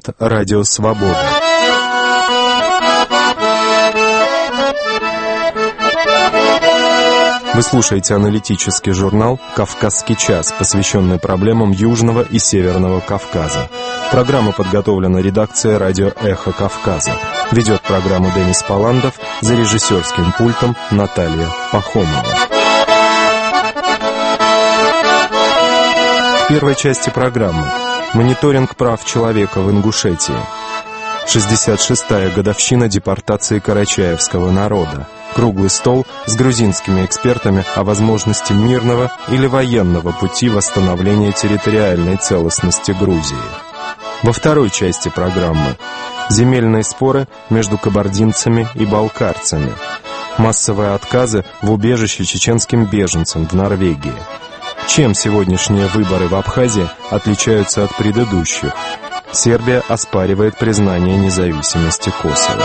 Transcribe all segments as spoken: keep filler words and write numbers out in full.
подкаст «Радио Свобода». Вы слушаете аналитический журнал «Кавказский час», посвященный проблемам Южного и Северного Кавказа. Программа подготовлена редакцией «Радио Эхо Кавказа». Ведет программу Денис Паландов, за режиссерским пультом Наталья Пахомова. В первой части программы «Мониторинг прав человека в Ингушетии». шестьдесят шестая годовщина депортации карачаевского народа. Круглый стол с грузинскими экспертами о возможности мирного или военного пути восстановления территориальной целостности Грузии. Во второй части программы земельные споры между кабардинцами и балкарцами. Массовые отказы в убежище чеченским беженцам в Норвегии. Чем сегодняшние выборы в Абхазии отличаются от предыдущих? Сербия оспаривает признание независимости Косово.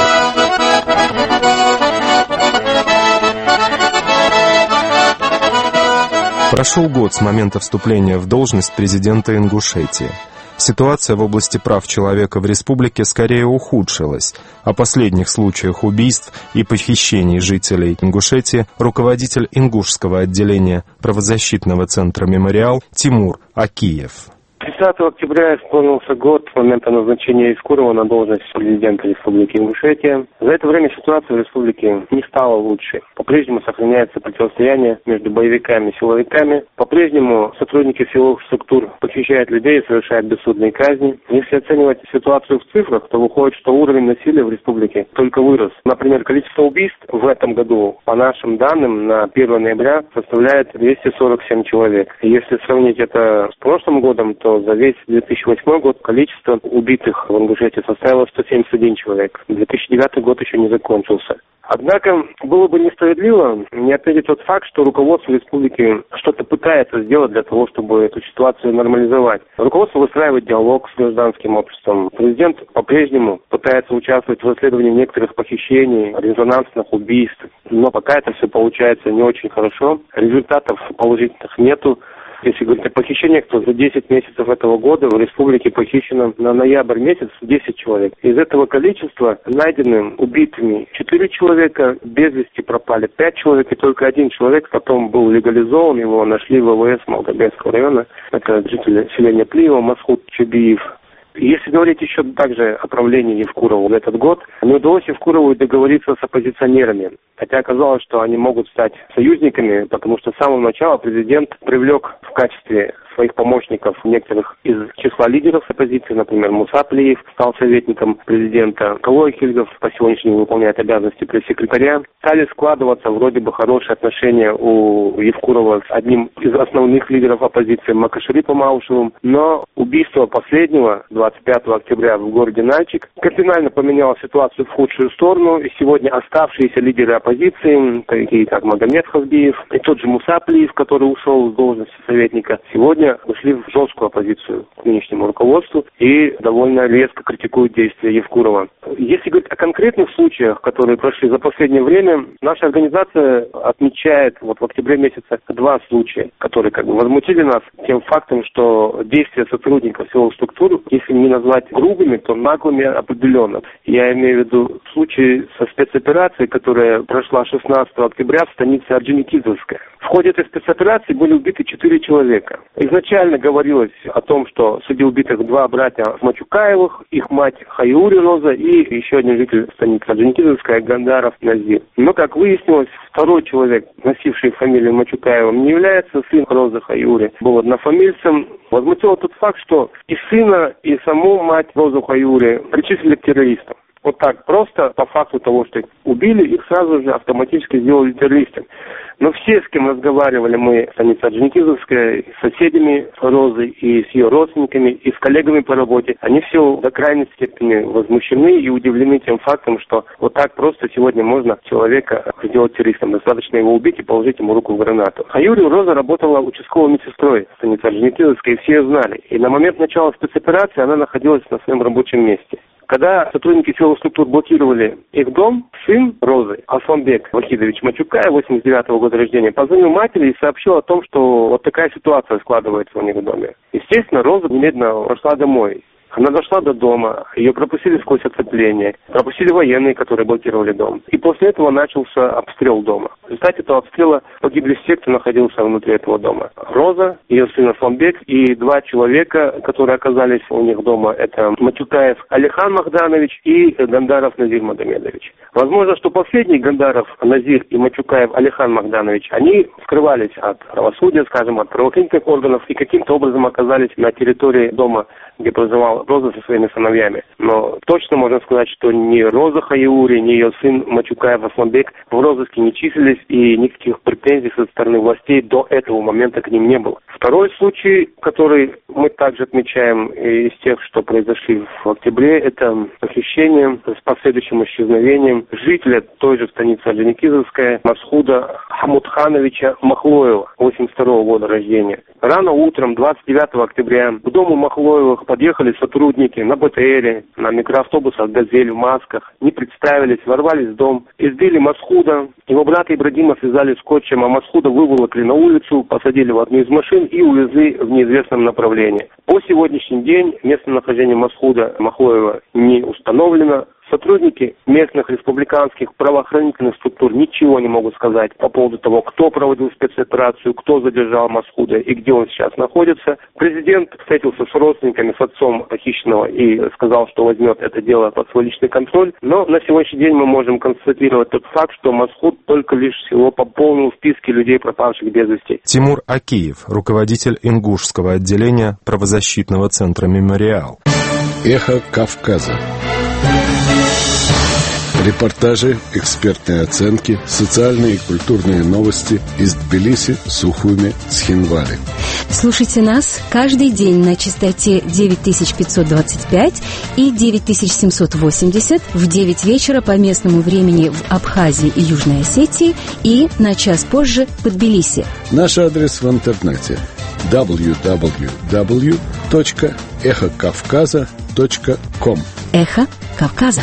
Прошел год с момента вступления в должность президента Ингушетии. Ситуация в области прав человека в республике скорее ухудшилась. О последних случаях убийств и похищений жителей Ингушетии руководитель ингушского отделения правозащитного центра «Мемориал» Тимур Акиев. тридцатого октября исполнился год с момента назначения Евкурова на должность президента Республики Ингушетия. За это время ситуация в республике не стала лучше. По-прежнему сохраняется противостояние между боевиками и силовиками. По-прежнему сотрудники силовых структур похищают людей и совершают бессудные казни. Если оценивать ситуацию в цифрах, то выходит, что уровень насилия в республике только вырос. Например, количество убийств в этом году, по нашим данным, на первое ноября составляет двести сорок семь человек. Если сравнить это с прошлым годом, то за весь две тысячи восьмой год количество убитых в Ингушетии составило сто семьдесят один человек. две тысячи девятый год еще не закончился. Однако было бы несправедливо не отметить тот факт, что руководство республики что-то пытается сделать для того, чтобы эту ситуацию нормализовать. Руководство выстраивает диалог с гражданским обществом. Президент по-прежнему пытается участвовать в расследовании некоторых похищений, резонансных убийств. Но пока это все получается не очень хорошо. Результатов положительных нету. Если говорить о похищениях, то за десять месяцев этого года в республике похищено на ноябрь месяц десять человек. Из этого количества найдены убитыми четыре человека, без вести пропали пять человек, и только один человек потом был легализован, его нашли в ВВС Малгобекского района. Это житель селения Плиева, Масхуд Чубиев. Если говорить еще также о правлении Евкурова в этот год, не удалось Евкурову договориться с оппозиционерами. Хотя оказалось, что они могут стать союзниками, потому что с самого начала президент привлек в качестве своих помощников некоторых из числа лидеров оппозиции, например, Муса Плиев стал советником президента, Калой Хильгов по сегодняшнему дню выполняет обязанности пресс-секретаря. Стали складываться вроде бы хорошие отношения у Евкурова с одним из основных лидеров оппозиции Макашарипом Аушевым, но убийство последнего двадцать пятого октября в городе Нальчик кардинально поменяло ситуацию в худшую сторону, и сегодня оставшиеся лидеры оппозиции, такие как Магомед Хазбиев и тот же Муса Плиев, который ушел с должности советника, сегодня ушли в жесткую оппозицию к нынешнему руководству и довольно резко критикуют действия Евкурова. Если говорить о конкретных случаях, которые прошли за последнее время, наша организация отмечает вот в октябре месяце два случая, которые как бы возмутили нас тем фактом, что действия сотрудников силовых структур, если не назвать грубыми, то наглыми определенно. Я имею в виду случай со спецоперацией, которая прошла шестнадцатого октября в станице Орджоникидзевская. В ходе этой спецоперации были убиты четыре человека. Изначально говорилось о том, что среди убитых два братья Мачукаевых, их мать Хаюри Роза и еще один житель станицы Орджоникидзевская Гандаров Назир. Но, как выяснилось, второй человек, носивший фамилию Мачукаевым, не является сын Розы Хаюри, был однофамильцем. Возмутил тот факт, что и сына, и саму мать Розу Хаюри причислили к террористам. Вот так просто, по факту того, что их убили, их сразу же автоматически сделали террористами. Но все, с кем разговаривали мы, станица Орджоникидзевская, с соседями Розы и с ее родственниками, и с коллегами по работе, они все до крайней степени возмущены и удивлены тем фактом, что вот так просто сегодня можно человека сделать террористом. Достаточно его убить и положить ему руку в гранату. А Юрия Роза работала участковой медсестрой в станице Орджоникидзевской, и все ее знали. И на момент начала спецоперации она находилась на своем рабочем месте. Когда сотрудники силовых структур блокировали их дом, сын Розы, Алсанбек Вахидович Мачукаев, восемьдесят девятого года рождения, позвонил матери и сообщил о том, что вот такая ситуация складывается у них в доме. Естественно, Роза немедленно пошла домой. Она дошла до дома, ее пропустили сквозь оцепление, пропустили военные, которые блокировали дом. И после этого начался обстрел дома. В результате этого обстрела погибли все, кто находился внутри этого дома. Роза, ее сын Асланбек и два человека, которые оказались у них дома, это Матюкаев Алихан Магданович и Гандаров Назир Магомедович. Возможно, что последний Гандаров Назир и Матюкаев Алихан Магданович, они скрывались от правосудия, скажем, от правоохранительных органов и каким-то образом оказались на территории дома, где проживал Роза со своими сыновьями. Но точно можно сказать, что ни Роза Хаюри, ни ее сын Матюкаев Асланбек в розыске не числились, и никаких претензий со стороны властей до этого момента к ним не было. Второй случай, который мы также отмечаем из тех, что произошли в октябре, это похищение с последующим исчезновением жителя той же станицы Орджоникидзевская Масхуда Хамутхановича Махлоева, восемьдесят второго года рождения. Рано утром, двадцать девятого октября, к дому Махлоевых подъехали сотрудники на БТРе, на микроавтобусах «Газель» в масках, не представились, ворвались в дом, избили Масхуда. Его брата Ибрагима связали скотчем, а Масхуда выволокли на улицу, посадили в одну из машин и увезли в неизвестном направлении. По сегодняшний день местонахождение Масхуда Махлоева не установлено. Сотрудники местных республиканских правоохранительных структур ничего не могут сказать по поводу того, кто проводил спецоперацию, кто задержал Масхуда и где он сейчас находится. Президент встретился с родственниками, с отцом похищенного и сказал, что возьмет это дело под свой личный контроль. Но на сегодняшний день мы можем констатировать тот факт, что Масхуд только лишь всего пополнил списки людей, пропавших без вести. Тимур Акиев, руководитель ингушского отделения правозащитного центра «Мемориал». Эхо Кавказа. Репортажи, экспертные оценки, социальные и культурные новости из Тбилиси, Сухуми, Схинвали. Слушайте нас каждый день на частоте девять тысяч пятьсот двадцать пять и девять тысяч семьсот восемьдесят в девять вечера по местному времени в Абхазии и Южной Осетии и на час позже по Тбилиси. Наш адрес в интернете дабл ю дабл ю дабл ю точка эхо кавказа точка ком. Эхо Кавказа.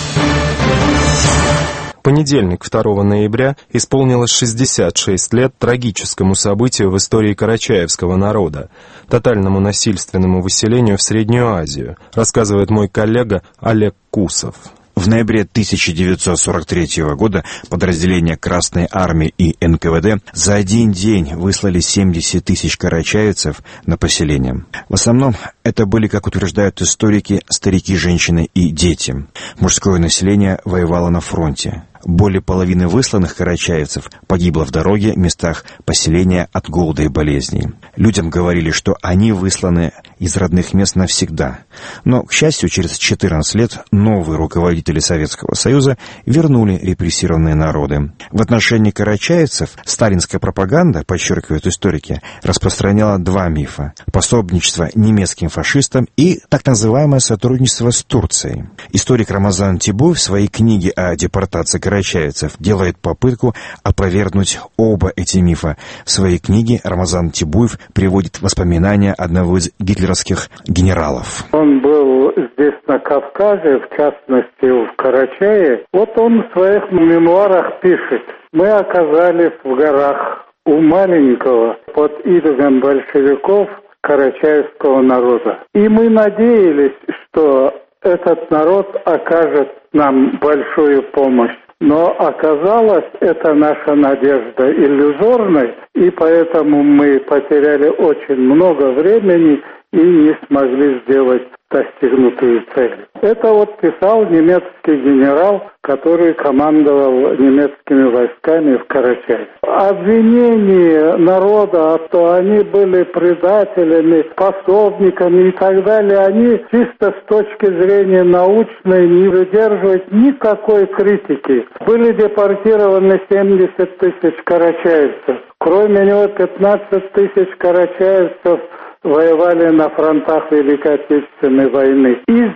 Понедельник, второго ноября, исполнилось шестьдесят шесть лет трагическому событию в истории карачаевского народа – тотальному насильственному выселению в Среднюю Азию, рассказывает мой коллега Олег Кусов. В ноябре тысяча девятьсот сорок третьего года подразделения Красной Армии и эн ка вэ дэ за один день выслали семьдесят тысяч карачаевцев на поселение. В основном это были, как утверждают историки, старики, женщины и дети. Мужское население воевало на фронте. Более половины высланных карачаевцев погибло в дороге, местах поселения от голода и болезней. Людям говорили, что они высланы из родных мест навсегда. Но, к счастью, через четырнадцать лет новые руководители Советского Союза вернули репрессированные народы. В отношении карачаевцев сталинская пропаганда, подчеркивают историки, распространяла два мифа: пособничество немецким фашистам и так называемое сотрудничество с Турцией. Историк Рамазан Тибуев в своей книге о депортации карачаевцев делает попытку опровергнуть оба эти мифа. В своей книге Рамазан Тибуев приводит воспоминания одного из гитлеровских генералов. Он был здесь, на Кавказе, в частности в Карачае. Вот он в своих мемуарах пишет: «Мы оказались в горах у маленького под идогом большевиков карачаевского народа. И мы надеялись, что этот народ окажет нам большую помощь. Но оказалось, это наша надежда иллюзорной, и поэтому мы потеряли очень много времени и не смогли сделать достигнутую цель». Это вот писал немецкий генерал, который командовал немецкими войсками в Карачае. Обвинение народа, что они были предателями, пособниками и так далее, они чисто с точки зрения научной не выдерживают никакой критики. Были депортированы семьдесят тысяч карачаевцев. Кроме него пятнадцать тысяч карачаевцев воевали на фронтах Великой Отечественной войны. Из этих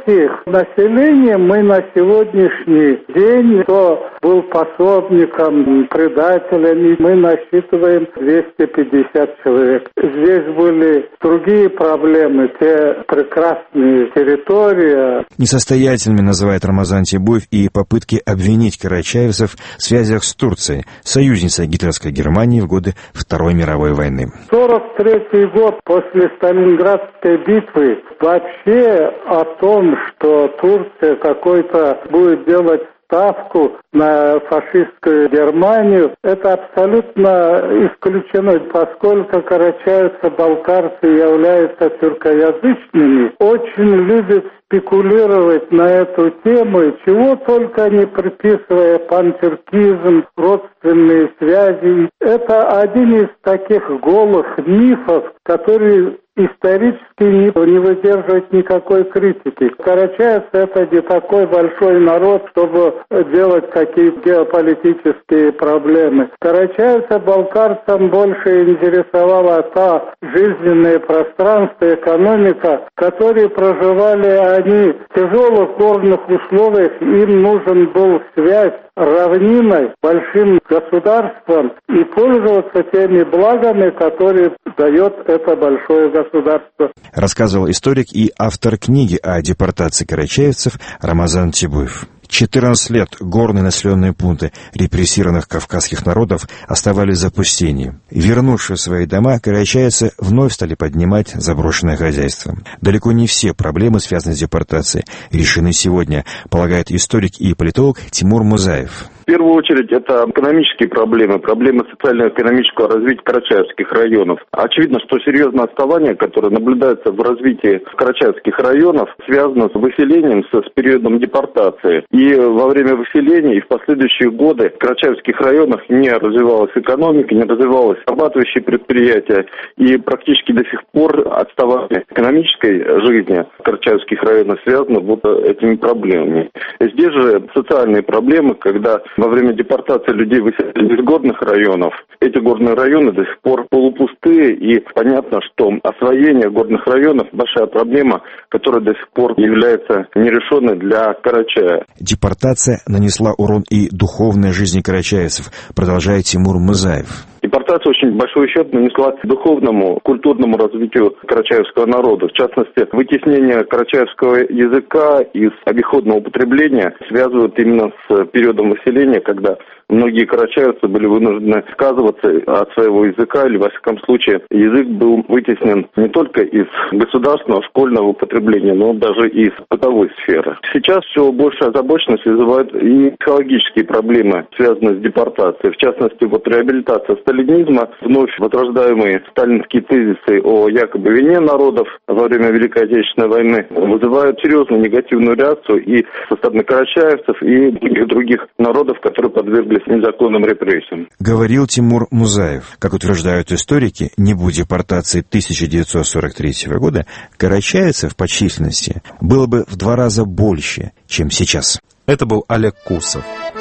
этих населения мы на сегодняшний день, кто был пособником, предателями, мы насчитываем двести пятьдесят человек. Здесь были другие проблемы, те прекрасные территории. Несостоятельными называет Рамазан Тибуев и попытки обвинить карачаевцев в связях с Турцией, союзницей гитлеровской Германии в годы Второй мировой войны. сорок третий год после Сталинградской битвы. Вообще о том, что Турция какой-то будет делать ставку на фашистскую Германию, это абсолютно исключено, поскольку карачаевцы-балкарцы являются тюркоязычными, очень любят спекулировать на эту тему, чего только не приписывая пантюркизм, родственные связи. Это один из таких голых мифов, которые исторически не, не выдерживает никакой критики. Карачаевцы — это не такой большой народ, чтобы делать какие-то геополитические проблемы. Карачаевца-балкарцам больше интересовало то жизненное пространство, экономика, которые проживали они в тяжелых горных условиях, им нужен был связь равниной, большим государством и пользоваться теми благами, которые дает это большое государство. Рассказывал историк и автор книги о депортации карачаевцев Рамазан Тибуев. четырнадцать лет горные населенные пункты репрессированных кавказских народов оставались в запустении. Вернувшись в свои дома, карачаевцы вновь стали поднимать заброшенное хозяйство. Далеко не все проблемы, связанные с депортацией, решены сегодня, полагает историк и политолог Тимур Музаев. В первую очередь, это экономические проблемы, проблемы социально-экономического развития карачаевских районов. Очевидно, что серьезное отставание, которое наблюдается в развитии карачаевских районов, связано с выселением, с, с периодом депортации. И во время выселения и в последующие годы в карачаевских районах не развивалась экономика, не развивалось обрабатывающие предприятия. И практически до сих пор отставание экономической жизни в карачаевских районах связано вот этими проблемами. Здесь же социальные проблемы, когда во время депортации людей выселили из горных районов. Эти горные районы до сих пор полупустые, и понятно, что освоение горных районов – большая проблема, которая до сих пор является нерешенной для Карачая. Депортация нанесла урон и духовной жизни карачаевцев, продолжает Тимур Музаев. Депортация очень большой ущерб нанесла духовному, культурному развитию карачаевского народа. В частности, вытеснение карачаевского языка из обиходного употребления связывают именно с периодом выселения, когда многие карачаевцы были вынуждены отказываться от своего языка, или, во всяком случае, язык был вытеснен не только из государственного, школьного употребления, но даже и из бытовой сферы. Сейчас все большая озабоченность вызывает и психологические проблемы, связанные с депортацией. В частности, вот реабилитация сталинизма, вновь возрождаемые сталинские тезисы о якобы вине народов во время Великой Отечественной войны вызывают серьезную негативную реакцию и со стороны карачаевцев, и многих других народов, которые подверглись незаконным репрессиям. Говорил Тимур Музаев. Как утверждают историки, не будь депортации тысяча девятьсот сорок третьего года, карачаевцев по численности было бы в два раза больше, чем сейчас. Это был Олег Кусов.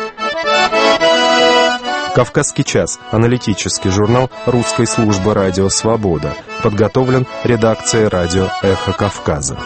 «Кавказский час» – аналитический журнал русской службы «Радио Свобода». Подготовлен редакцией радио «Эхо Кавказа».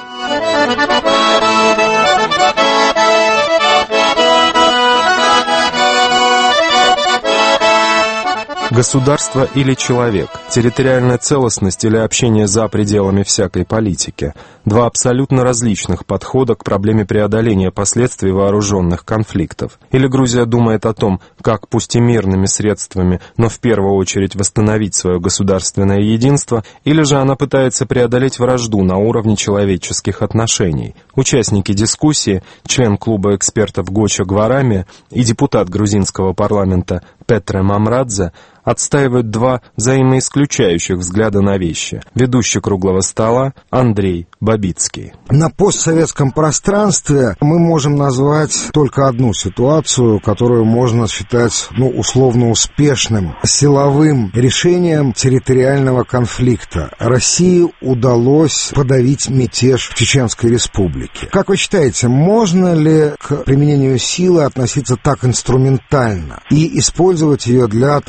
Государство или человек, территориальная целостность или общение за пределами всякой политики – два абсолютно различных подхода к проблеме преодоления последствий вооруженных конфликтов. Или Грузия думает о том, как пусть и мирными средствами, но в первую очередь восстановить свое государственное единство, или же она пытается преодолеть вражду на уровне человеческих отношений. Участники дискуссии, член клуба экспертов Гоча Гварами и депутат грузинского парламента Петре Мамрадзе отстаивают два взаимоисключающих взгляда на вещи. Ведущий круглого стола Андрей Бабицкий. На постсоветском пространстве мы можем назвать только одну ситуацию, которую можно считать, ну, условно успешным силовым решением территориального конфликта. России удалось подавить мятеж в Чеченской Республике. Как вы считаете, можно ли к применению силы относиться так инструментально и использовать ее для того, чтобы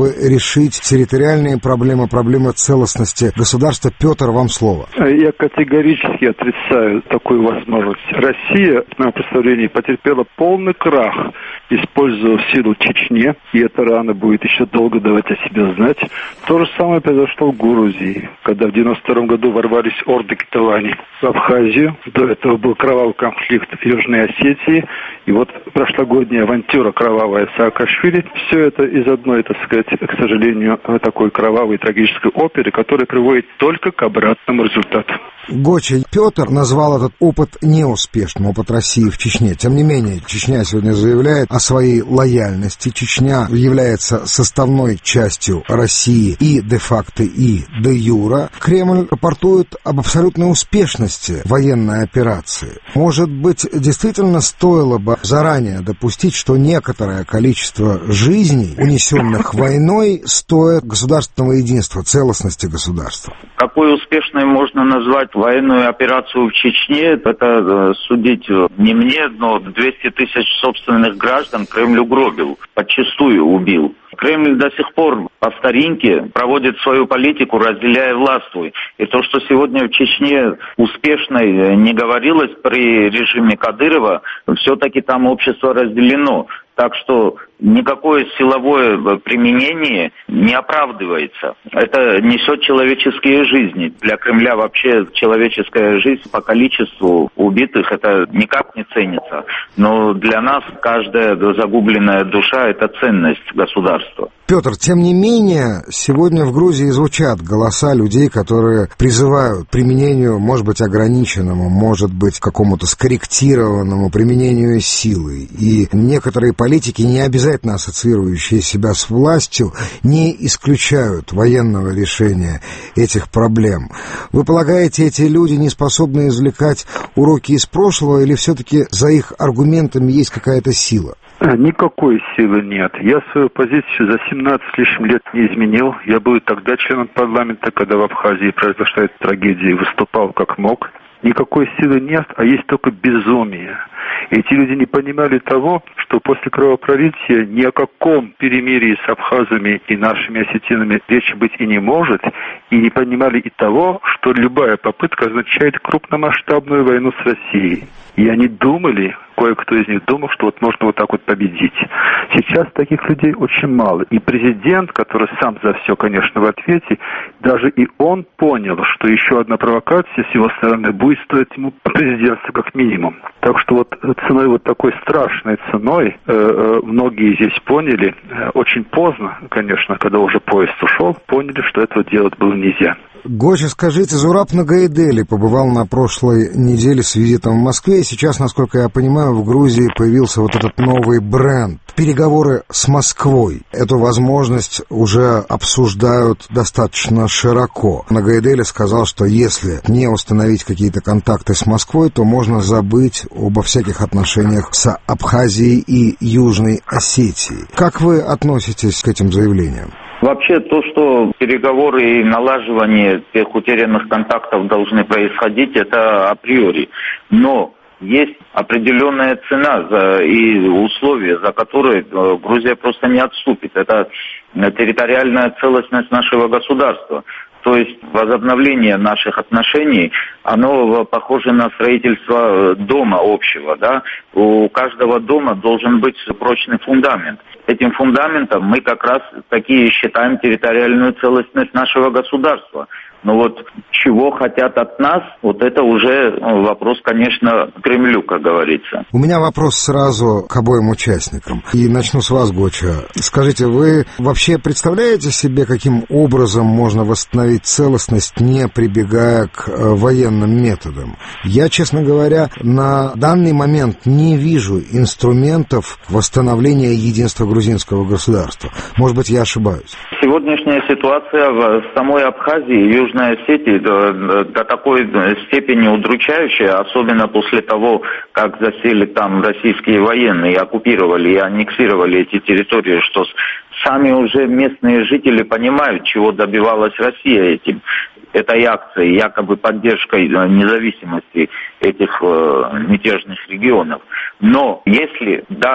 чтобы решить территориальные проблемы, проблемы целостности государства. Петр, вам слово. Я категорически отрицаю такую возможность. Россия, в моем представлении, потерпела полный крах, используя силу в Чечне, и эта рана будет еще долго давать о себе знать. То же самое произошло в Грузии, когда в девяносто втором году ворвались орды Китавани в Абхазию. До этого был кровавый конфликт в Южной Осетии, и вот прошлогодняя авантюра кровавая Саакашвили. Все это из одной, так сказать, к сожалению, такой кровавой трагической оперы, которая приводит только к обратному результату. Гоча, Петр назвал этот опыт неуспешным, опыт России в Чечне. Тем не менее, Чечня сегодня заявляет о своей лояльности. Чечня является составной частью России и де-факто, и де-юра. Кремль рапортует об абсолютной успешности военной операции. Может быть, действительно стоило бы заранее допустить, что некоторое количество жизней, унесенных войной, стоит государственного единства, целостности государства? Какой успешной можно назвать военную операцию в Чечне, это судить не мне, но двести тысяч собственных граждан Кремль угробил, подчистую убил. Кремль до сих пор по старинке проводит свою политику, разделяя властвуй. И то, что сегодня в Чечне успешной не говорилось при режиме Кадырова, все-таки там общество разделено. Так что никакое силовое применение не оправдывается. Это несет человеческие жизни. Для Кремля вообще человеческая жизнь по количеству убитых это никак не ценится. Но для нас каждая загубленная душа – это ценность государства. Петр, тем не менее, сегодня в Грузии звучат голоса людей, которые призывают к применению, может быть, ограниченному, может быть, какому-то скорректированному применению силы. И некоторые политики, не обязательно ассоциирующие себя с властью, не исключают военного решения этих проблем. Вы полагаете, эти люди не способны извлекать уроки из прошлого, или все-таки за их аргументами есть какая-то сила? Никакой силы нет. Я свою позицию за семнадцать с лишним лет не изменил. Я был и тогда членом парламента, когда в Абхазии произошла эта трагедия, и выступал как мог. Никакой силы нет, а есть только безумие. Эти люди не понимали того, что после кровопролития ни о каком перемирии с абхазами и нашими осетинами речи быть и не может, и не понимали и того, что любая попытка означает крупномасштабную войну с Россией. И они думали, кое-кто из них думал, что вот можно вот так вот победить. Сейчас таких людей очень мало. И президент, который сам за все, конечно, в ответе, даже и он понял, что еще одна провокация с его стороны будет стоить ему президентства как минимум. Так что вот ценой вот такой страшной ценой, э, э, многие здесь поняли, э, очень поздно, конечно, когда уже поезд ушел, поняли, что этого делать было нельзя. Гоча, скажите, Зураб Нагайдели побывал на прошлой неделе с визитом в Москве, и сейчас, насколько я понимаю, в Грузии появился вот этот новый бренд. Переговоры с Москвой. Эту возможность уже обсуждают достаточно широко. Нагайдели сказал, что если не установить какие-то контакты с Москвой, то можно забыть обо всяких отношениях с Абхазией и Южной Осетией. Как вы относитесь к этим заявлениям? Вообще то, что переговоры и налаживание тех утерянных контактов должны происходить, это априори. Но есть определенная цена за, и условия, за которые Грузия просто не отступит. Это территориальная целостность нашего государства. То есть возобновление наших отношений, оно похоже на строительство дома общего, да. У каждого дома должен быть прочный фундамент. Этим фундаментом мы как раз такие считаем территориальную целостность нашего государства. Но вот чего хотят от нас, вот это уже вопрос, конечно, Кремлю, как говорится. У меня вопрос сразу к обоим участникам. И начну с вас, Гоча. Скажите, вы вообще представляете себе, каким образом можно восстановить целостность, не прибегая к военным методам? Я, честно говоря, на данный момент не вижу инструментов восстановления единства грузинского государства. Может быть, я ошибаюсь. Сегодняшняя ситуация в самой Абхазии и Южной Осетии до, до такой степени удручающая, особенно после того, как засели там российские военные и оккупировали и аннексировали эти территории, что сами уже местные жители понимают, чего добивалась Россия этим, этой акцией, якобы поддержкой независимости этих э, мятежных регионов. Но если даст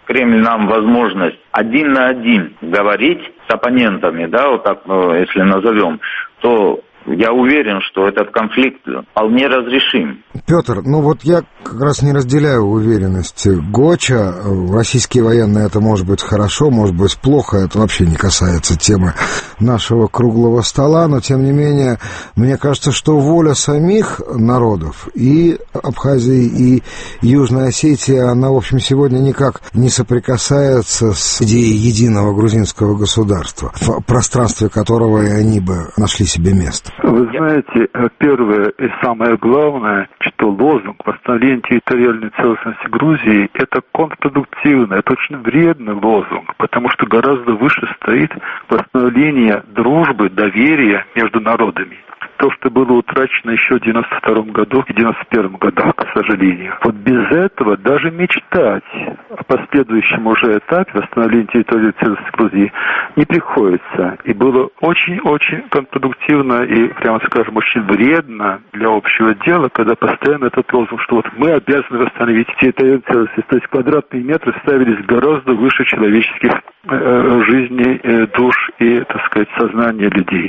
Кремль нам возможность один на один говорить с оппонентами, да, вот так, если назовем, то я уверен, что этот конфликт вполне разрешим. Петр, ну вот я как раз не разделяю уверенности Гоча. Российские военные — это может быть хорошо, может быть плохо, это вообще не касается темы нашего круглого стола, но тем не менее, мне кажется, что воля самих народов и Абхазии, и Южной Осетии, она, в общем, сегодня никак не соприкасается с идеей единого грузинского государства, в пространстве которого и они бы нашли себе место. Вы знаете, первое и самое главное, что лозунг восстановления территориальной целостности Грузии — это контрпродуктивный, это очень вредный лозунг, потому что гораздо выше стоит восстановление дружбы, доверия между народами. То, что было утрачено еще в девяносто втором году и девяносто первом годах, к сожалению. Вот без этого даже мечтать о последующем уже этапе восстановления территории целостности Грузии не приходится. И было очень-очень контрпродуктивно и, прямо скажем, очень вредно для общего дела, когда постоянно этот лозунг, что вот мы обязаны восстановить территорию целостности. То есть квадратные метры ставились гораздо выше человеческих э, жизней, э, душ и, так сказать, сознания людей.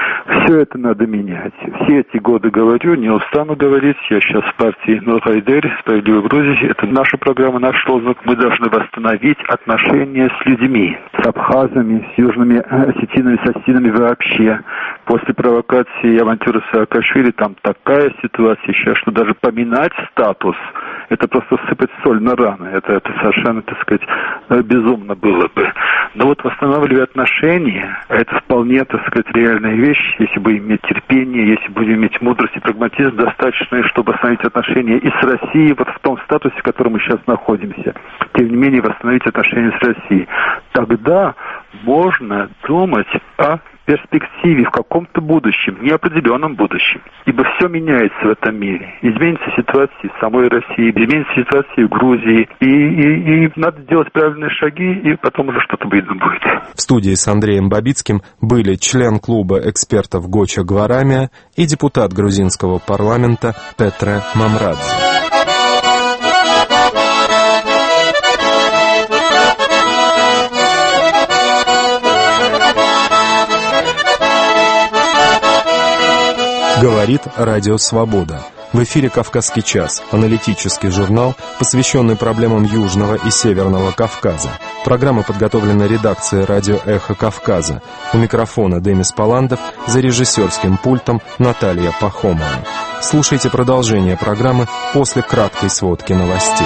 Все это надо менять. Все эти годы говорю, не устану говорить. Я сейчас в партии Нургайдер, «Справедливая Грузия». Это наша программа, наш лозунг. Мы должны восстановить отношения с людьми, с абхазами, с южными осетинами, с осетинами вообще. После провокации и авантюры Саакашвили там такая ситуация сейчас, что даже поминать статус — это просто сыпать соль на раны. Это, это совершенно, так сказать, безумно было бы. Но вот восстанавливая отношения, это вполне, так сказать, реальная вещь, если будем иметь терпение, если будем иметь мудрость и прагматизм достаточные, чтобы восстановить отношения и с Россией, вот в том статусе, в котором мы сейчас находимся. Тем не менее, восстановить отношения с Россией. Тогда можно думать о перспективе, в каком-то будущем, неопределенном будущем. Ибо все меняется в этом мире. Изменится ситуация в самой России, изменится ситуация в Грузии. И, и, и надо делать правильные шаги, и потом уже что-то видно будет. В студии с Андреем Бабицким были член клуба экспертов Гоча Гварамия и депутат грузинского парламента Петре Мамрадзе. Говорит Радио Свобода. В эфире «Кавказский час», аналитический журнал, посвященный проблемам Южного и Северного Кавказа. Программа подготовлена редакцией «Радио Эхо Кавказа». У микрофона Демис Паландов, за режиссерским пультом Наталья Пахомова. Слушайте продолжение программы после краткой сводки новостей.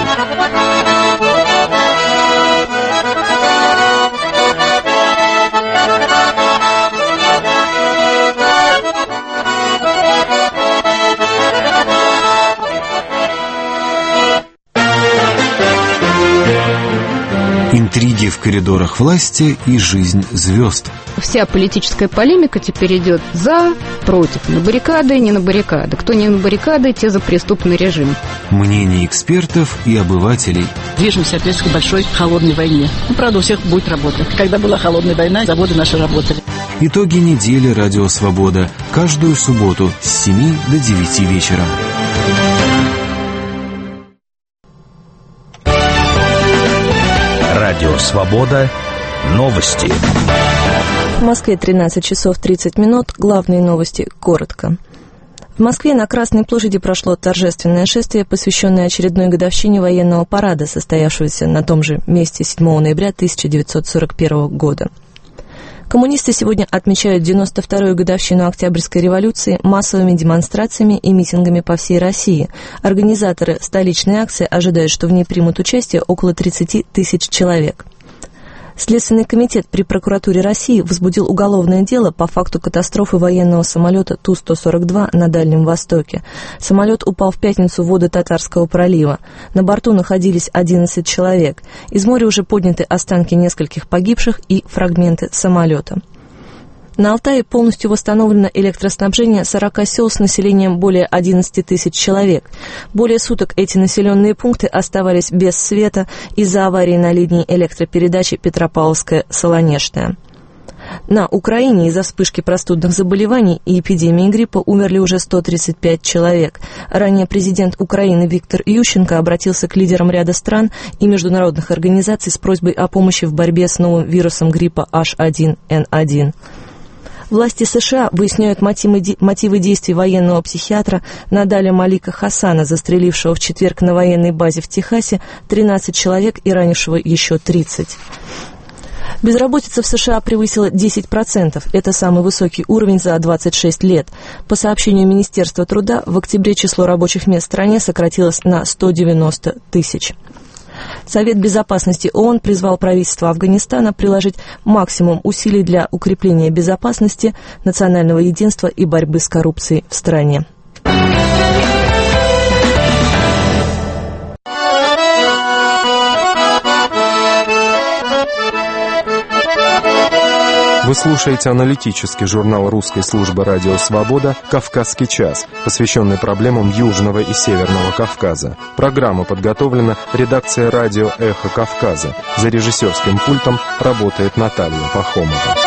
Интриги в коридорах власти и жизнь звезд. Вся политическая полемика теперь идет за, против, на баррикады, не на баррикады. Кто не на баррикады, те за преступный режим. Мнения экспертов и обывателей. Движемся, опять к большой холодной войне. Ну, правда, у всех будет работа. Когда была холодная война, заводы наши работали. Итоги недели «Радио Свобода». Каждую субботу с семи до девяти вечера. Радио Свобода. Новости. В Москве тринадцать часов тридцать минут. Главные новости коротко. В Москве на Красной площади прошло торжественное шествие, посвященное очередной годовщине военного парада, состоявшегося на том же месте седьмого ноября тысяча девятьсот сорок первого года. Коммунисты сегодня отмечают девяносто вторую годовщину Октябрьской революции массовыми демонстрациями и митингами по всей России. Организаторы столичной акции ожидают, что в ней примут участие около тридцати тысяч человек. Следственный комитет при прокуратуре России возбудил уголовное дело по факту катастрофы военного самолета Ту сто сорок два на Дальнем Востоке. Самолет упал в пятницу в воды Татарского пролива. На борту находились одиннадцать человек. Из моря уже подняты останки нескольких погибших и фрагменты самолета. На Алтае полностью восстановлено электроснабжение сорока сел с населением более одиннадцати тысяч человек. Более суток эти населенные пункты оставались без света из-за аварии на линии электропередачи Петропавловская-Солонежная. На Украине из-за вспышки простудных заболеваний и эпидемии гриппа умерли уже сто тридцать пять человек. Ранее президент Украины Виктор Ющенко обратился к лидерам ряда стран и международных организаций с просьбой о помощи в борьбе с новым вирусом гриппа эйч один эн один. Власти США выясняют мотивы, мотивы действий военного психиатра Надаля Малика Хасана, застрелившего в четверг на военной базе в Техасе тринадцать человек и ранившего еще тридцать. Безработица в США превысила десять процентов. Это самый высокий уровень за двадцать шесть лет. По сообщению Министерства труда, в октябре число рабочих мест в стране сократилось на сто девяносто тысяч. Совет безопасности ООН призвал правительство Афганистана приложить максимум усилий для укрепления безопасности, национального единства и борьбы с коррупцией в стране. Вы слушаете аналитический журнал русской службы «Радио Свобода» «Кавказский час», посвященный проблемам Южного и Северного Кавказа. Программа подготовлена редакцией радио «Эхо Кавказа». За режиссерским пультом работает Наталья Пахомова.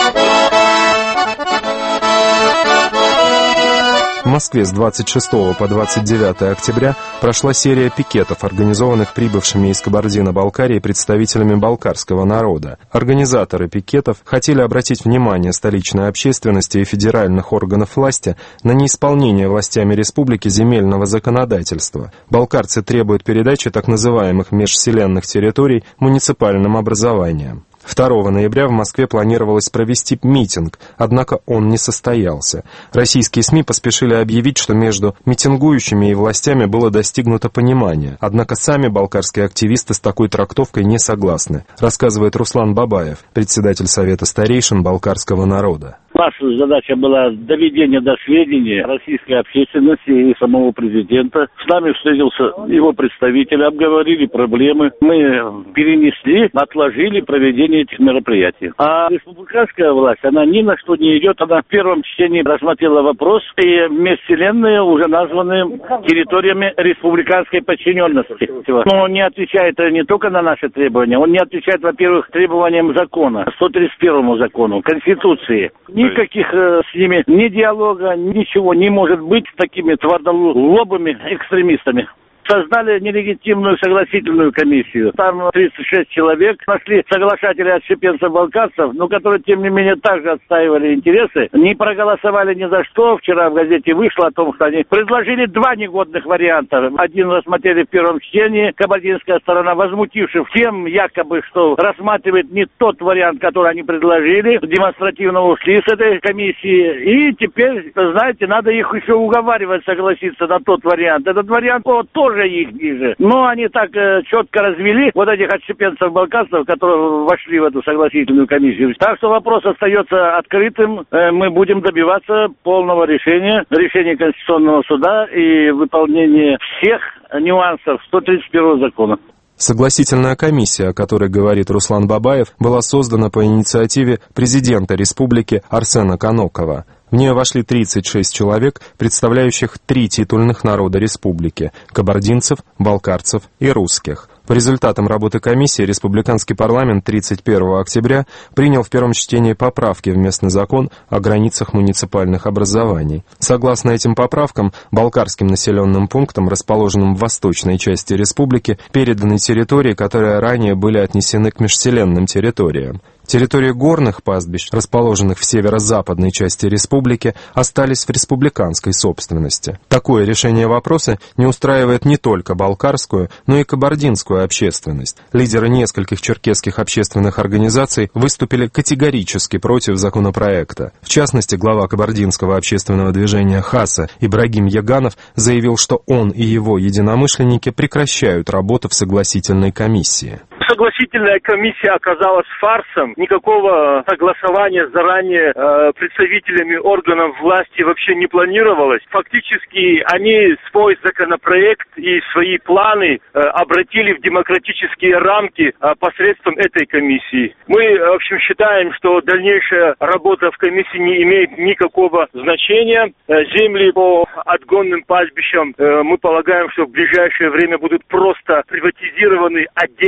В Москве с двадцать шестого по двадцать девятое октября прошла серия пикетов, организованных прибывшими из Кабардино-Балкарии представителями балкарского народа. Организаторы пикетов хотели обратить внимание столичной общественности и федеральных органов власти на неисполнение властями республики земельного законодательства. Балкарцы требуют передачи так называемых межселенных территорий муниципальным образованиям. второго ноября в Москве планировалось провести митинг, однако он не состоялся. Российские СМИ поспешили объявить, что между митингующими и властями было достигнуто понимание, однако сами балкарские активисты с такой трактовкой не согласны, рассказывает Руслан Бабаев, председатель Совета старейшин балкарского народа. Наша задача была доведение до сведения российской общественности и самого президента. С нами встретился его представитель, обговорили проблемы. Мы перенесли, отложили проведение этих мероприятий. А республиканская власть, она ни на что не идет. Она в первом чтении рассмотрела вопрос, и межселенные уже названы территориями республиканской подчиненности. Но он не отвечает не только на наши требования, он не отвечает, во-первых, требованиям закона, сто тридцать первому закону, Конституции. Никаких э, с ними ни диалога, ничего не может быть с такими твердолобыми экстремистами. Создали нелегитимную согласительную комиссию. Там тридцать шесть человек нашли соглашателей отщепенцев-балкарцев, но которые, тем не менее, также отстаивали интересы. Не проголосовали ни за что. Вчера в газете вышло о том, что они предложили два негодных варианта. Один рассмотрели в первом чтении, кабардинская сторона, возмутившись тем, якобы, что рассматривает не тот вариант, который они предложили, демонстративно ушли с этой комиссии. И теперь, знаете, надо их еще уговаривать согласиться на тот вариант. Этот вариант о, тоже их ниже. Но они так э, четко развели вот этих отщепенцев-балкарцев, которые вошли в эту согласительную комиссию. Так что вопрос остается открытым. Э, мы будем добиваться полного решения, решения Конституционного суда и выполнения всех нюансов сто тридцать первого закона. Согласительная комиссия, о которой говорит Руслан Бабаев, была создана по инициативе президента республики Арсена Канокова. В нее вошли тридцать шесть человек, представляющих три титульных народа республики – кабардинцев, балкарцев и русских. По результатам работы комиссии республиканский парламент тридцать первого октября принял в первом чтении поправки в местный закон о границах муниципальных образований. Согласно этим поправкам, балкарским населенным пунктам, расположенным в восточной части республики, переданы территории, которые ранее были отнесены к межселенным территориям. Территории горных пастбищ, расположенных в северо-западной части республики, остались в республиканской собственности. Такое решение вопроса не устраивает не только балкарскую, но и кабардинскую общественность. Лидеры нескольких черкесских общественных организаций выступили категорически против законопроекта. В частности, глава кабардинского общественного движения «Хаса» Ибрагим Яганов заявил, что он и его единомышленники прекращают работу в согласительной комиссии. Согласительная комиссия оказалась фарсом. Никакого согласования заранее э, представителями органов власти вообще не планировалось. Фактически они свой законопроект и свои планы э, обратили в демократические рамки э, посредством этой комиссии. Мы, в общем, считаем, что дальнейшая работа в комиссии не имеет никакого значения. Э, земли по отгонным пастбищам, э, мы полагаем, что в ближайшее время будут просто приватизированы отдельными лицами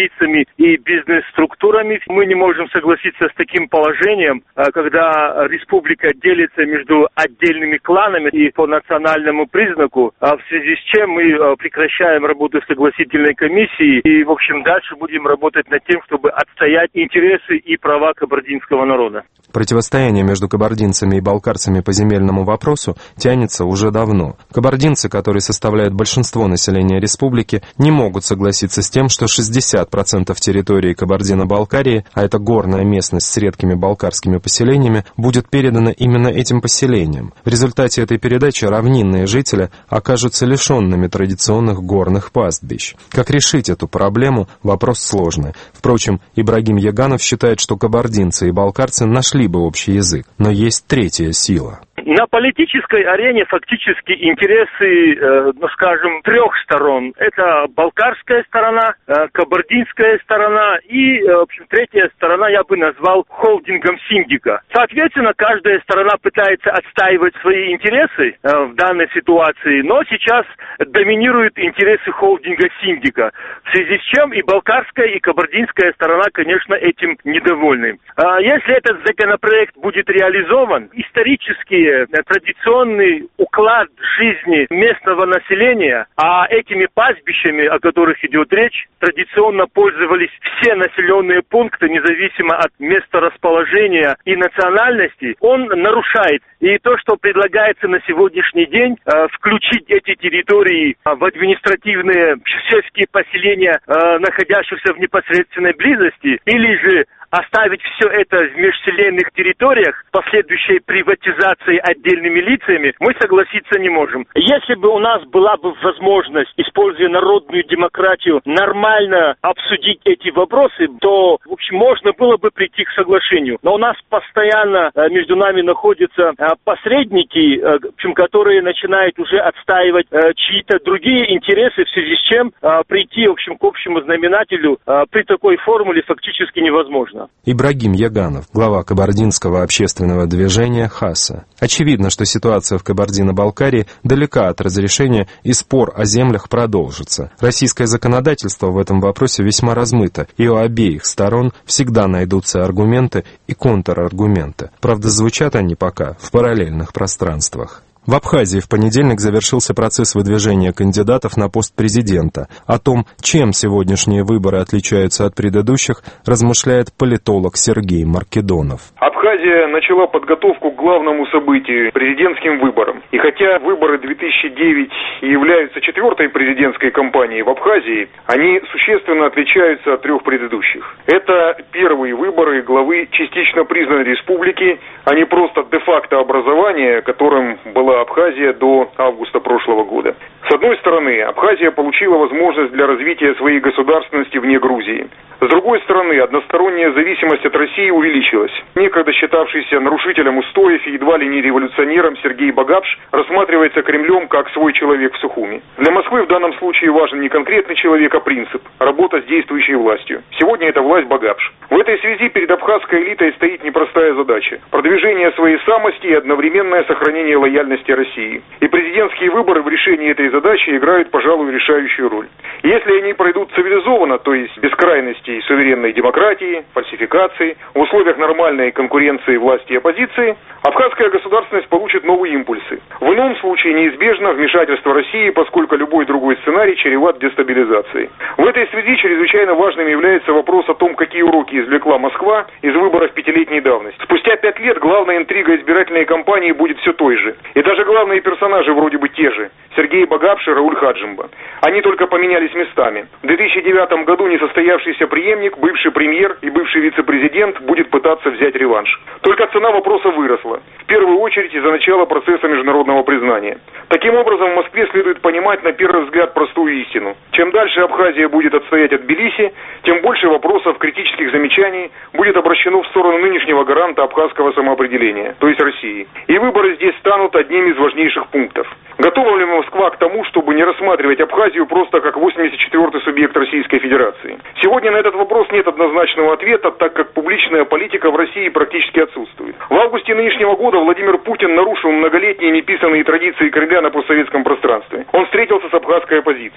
лицами и бизнес-структурами. Мы не можем согласиться с таким положением, когда республика делится между отдельными кланами и по национальному признаку, в связи с чем мы прекращаем работу согласительной комиссии и, в общем, дальше будем работать над тем, чтобы отстоять интересы и права кабардинского народа. Противостояние между кабардинцами и балкарцами по земельному вопросу тянется уже давно. Кабардинцы, которые составляют большинство населения республики, не могут согласиться с тем, что шестьдесят процентов территории Кабардино-Балкарии, а это горная местность с редкими балкарскими поселениями, будет передана именно этим поселениям. В результате этой передачи равнинные жители окажутся лишенными традиционных горных пастбищ. Как решить эту проблему – вопрос сложный. Впрочем, Ибрагим Яганов считает, что кабардинцы и балкарцы нашли бы общий язык, но есть третья сила. На политической арене фактически интересы, э, ну скажем, трех сторон. Это балкарская сторона, э, кабардинская сторона и, э, в общем, третья сторона я бы назвал холдингом Синдика. Соответственно, каждая сторона пытается отстаивать свои интересы э, в данной ситуации, но сейчас доминируют интересы холдинга Синдика, в связи с чем и балкарская, и кабардинская сторона, конечно, этим недовольны. А если этот законопроект будет реализован, исторические традиционный уклад жизни местного населения, а этими пастбищами, о которых идет речь, традиционно пользовались все населенные пункты, независимо от места расположения и национальности, он нарушает. И то, что предлагается на сегодняшний день, э, включить эти территории э, в административные сельские поселения, э, находящихся в непосредственной близости, или же оставить все это в межселенных территориях, последующей приватизации отдельными лицами, мы согласиться не можем. Если бы у нас была бы возможность, используя народную демократию, нормально обсудить эти вопросы, то, в общем, можно было бы прийти к соглашению. Но у нас постоянно между нами находятся посредники, в общем, которые начинают уже отстаивать чьи-то другие интересы, в связи с чем прийти, в общем, к общему знаменателю при такой формуле фактически невозможно. Ибрагим Яганов, глава кабардинского общественного движения «Хаса». Очевидно, что ситуация в Кабардино-Балкарии далека от разрешения, и спор о землях продолжится. Российское законодательство в этом вопросе весьма размыто, и у обеих сторон всегда найдутся аргументы и контраргументы. Правда, звучат они пока в параллельных пространствах. В Абхазии в понедельник завершился процесс выдвижения кандидатов на пост президента. О том, чем сегодняшние выборы отличаются от предыдущих, размышляет политолог Сергей Маркедонов. Абхазия начала подготовку к главному событию – президентским выборам. И хотя выборы две тысячи девятого являются четвертой президентской кампанией в Абхазии, они существенно отличаются от трех предыдущих. Это первые выборы главы частично признанной республики, а не просто де-факто образования, которым была Абхазия до августа прошлого года. С одной стороны, Абхазия получила возможность для развития своей государственности вне Грузии. С другой стороны, односторонняя зависимость от России увеличилась. Некогда считавшийся нарушителем устоев и едва ли не революционером Сергей Багапш рассматривается Кремлем как свой человек в Сухуми. Для Москвы в данном случае важен не конкретный человек, а принцип – работа с действующей властью. Сегодня это власть Багапш. В этой связи перед абхазской элитой стоит непростая задача – продвижение своей самости и одновременное сохранение лояльности России. И президентские выборы в решении этой задачи играют, пожалуй, решающую роль. Если они пройдут цивилизованно, то есть без крайностей суверенной демократии, фальсификации, в условиях нормальной конкуренции власти и оппозиции, абхазская государственность получит новые импульсы. В ином случае неизбежно вмешательство России, поскольку любой другой сценарий чреват дестабилизацией. В этой связи чрезвычайно важным является вопрос о том, какие уроки извлекла Москва из выборов пятилетней давности. Спустя пять лет главная интрига избирательной кампании будет все той же. И даже главные персонажи вроде бы те же – Сергей Багапш и Рауль Хаджимба. Они только поменялись местами. В две тысячи девятом году несостоявшийся преемник, бывший премьер и бывший вице-президент будет пытаться взять реванш. Только цена вопроса выросла. В первую очередь из-за начала процесса международного признания. Таким образом, в Москве следует понимать на первый взгляд простую истину. Чем дальше Абхазия будет отстоять от Тбилиси, тем больше вопросов, критических замечаний будет обращено в сторону нынешнего гаранта абхазского самоопределения, то есть России. И выборы здесь станут одним из важнейших пунктов. Готова ли Москва к тому, чтобы не рассматривать Абхазию просто как восемьдесят четвёртый субъект Российской Федерации? Сегодня на этот вопрос нет однозначного ответа, так как публичная политика в России практически отсутствует. В августе нынешнего года Владимир Путин нарушил многолетние неписанные традиции Кремля на постсоветском пространстве. Он встретился с абхазской оппозицией.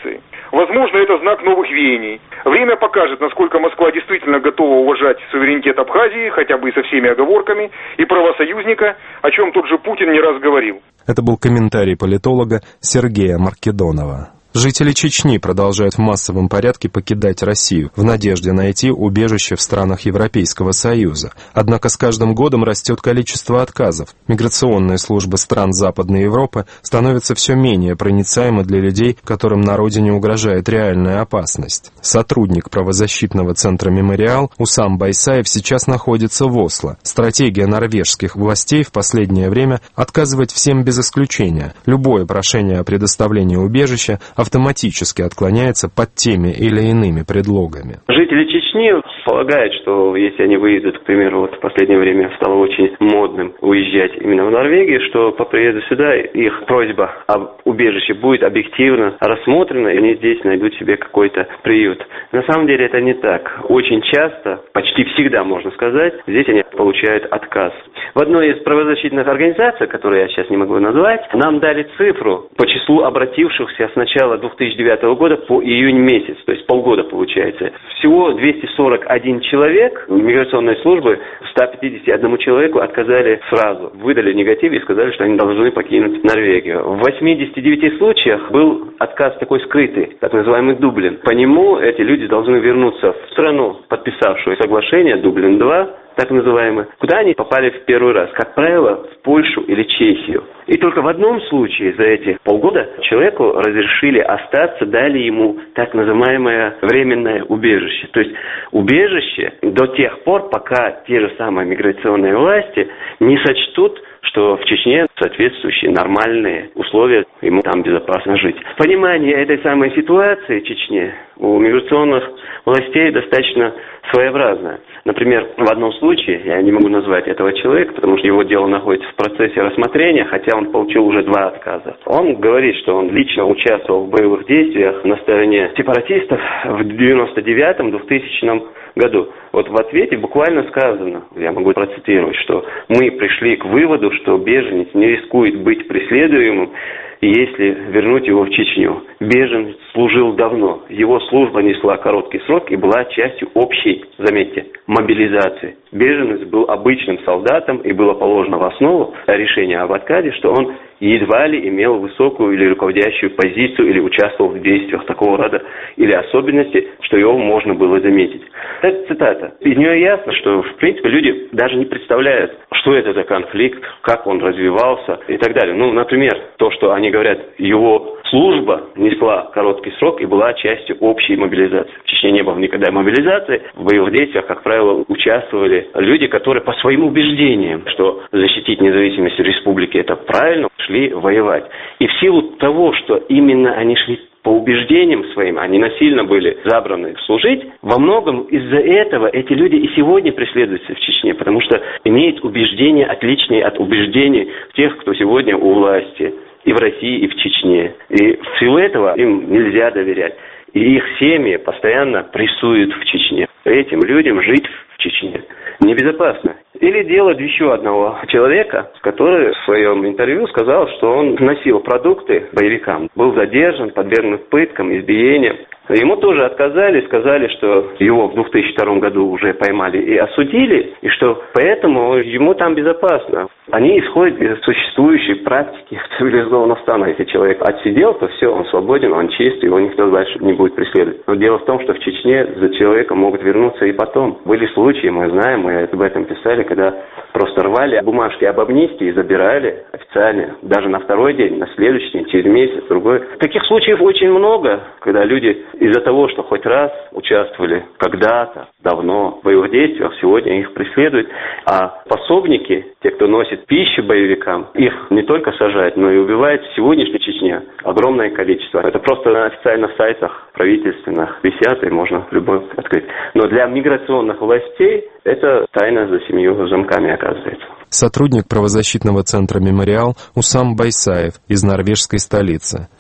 Возможно, это знак новых веяний. Время покажет, насколько Москва действительно готова уважать суверенитет Абхазии, хотя бы и со всеми оговорками, и права союзника, о чем тот же Путин не раз говорил. Это был комментарий политолога Сергея Маркедонова. Жители Чечни продолжают в массовом порядке покидать Россию в надежде найти убежище в странах Европейского Союза. Однако с каждым годом растет количество отказов. Миграционные службы стран Западной Европы становятся все менее проницаемы для людей, которым на родине угрожает реальная опасность. Сотрудник правозащитного центра «Мемориал» Усам Байсаев сейчас находится в Осло. Стратегия норвежских властей в последнее время отказывать всем без исключения. Любое прошение о предоставлении убежища автоматически отклоняется под теми или иными предлогами. Жители Чечни полагают, что если они выйдут, к примеру, вот в последнее время стало очень модным уезжать именно в Норвегию, что по приезду сюда их просьба об убежище будет объективно рассмотрена, и они здесь найдут себе какой-то приют. На самом деле это не так. Очень часто, почти всегда можно сказать, здесь они получают отказ. В одной из правозащитных организаций, которую я сейчас не могу назвать, нам дали цифру по числу обратившихся с начала две тысячи девятого года по июнь месяц, то есть полгода получается. Всего двести сорок один человек миграционной службы ста пятидесяти одному человеку отказали сразу. Выдали негатив и сказали, что они должны покинуть Норвегию. В восьмидесяти девяти случаях был отказ такой скрытый, так называемый Дублин. По нему эти люди должны вернуться в страну, подписавшую соглашение Дублин-два, так называемый, куда они попали в первый раз, как правило, в Польшу или Чехию. И только в одном случае за эти полгода человеку разрешили остаться, дали ему так называемое временное убежище. То есть убежище до тех пор, пока те же самые миграционные власти не сочтут, что в Чечне соответствующие нормальные условия, ему там безопасно жить. Понимание этой самой ситуации в Чечне у миграционных властей достаточно своеобразное. Например, в одном случае, я не могу назвать этого человека, потому что его дело находится в процессе рассмотрения, хотя он получил уже два отказа. Он говорит, что он лично участвовал в боевых действиях на стороне сепаратистов в девяносто девятом — двухтысячном году. Вот в ответе буквально сказано, я могу процитировать, что мы пришли к выводу, что беженец не рискует быть преследуемым, если вернуть его в Чечню. Беженец служил давно, его служба несла короткий срок и была частью общей, заметьте, мобилизации. Беженец был обычным солдатом, и было положено в основу решения об отказе, что он едва ли имел высокую или руководящую позицию или участвовал в действиях такого рода или особенности, что его можно было заметить. Это цитата. Из нее ясно, что, в принципе, люди даже не представляют, что это за конфликт, как он развивался и так далее. Ну, например, то, что они говорят, его служба несла короткий срок и была частью общей мобилизации. В Чечне не было никогда мобилизации. В боевых действиях, как правило, участвовали люди, которые по своим убеждениям, что защитить независимость республики это правильно, шли воевать. И в силу того, что именно они шли по убеждениям своим, они насильно были забраны служить, во многом из-за этого эти люди и сегодня преследуются в Чечне, потому что имеют убеждения, отличные от убеждений тех, кто сегодня у власти и в России, и в Чечне. И в силу этого им нельзя доверять. И их семьи постоянно прессуют в Чечне. Этим людям жить в Чечне небезопасно. Или дело еще одного человека, который в своем интервью сказал, что он носил продукты боевикам, был задержан, подвергнут пыткам, избиениям. Ему тоже отказали, сказали, что его в две тысячи втором году уже поймали и осудили, и что поэтому ему там безопасно. Они исходят из существующей практики цивилизованного страны. Если человек отсидел, то все, он свободен, он чист, его никто дальше не будет преследовать. Но дело в том, что в Чечне за человеком могут вернуться и потом. Были случаи, мы знаем, мы об этом писали, когда просто рвали бумажки об амнистии и забирали официально. Даже на второй день, на следующий день, через месяц, другой. Таких случаев очень много, когда люди из-за того, что хоть раз участвовали когда-то, давно в боевых действиях, сегодня их преследуют. А пособники, те, кто носит пищу боевикам, их не только сажают, но и убивают в сегодняшней Чечне огромное количество. Это просто на официальных сайтах правительственных висят, и можно любой открыть. Но для миграционных властей это тайна за семью замками оказывается. Сотрудник правозащитного центра «Мемориал» Усам Байсаев из норвежской столицы.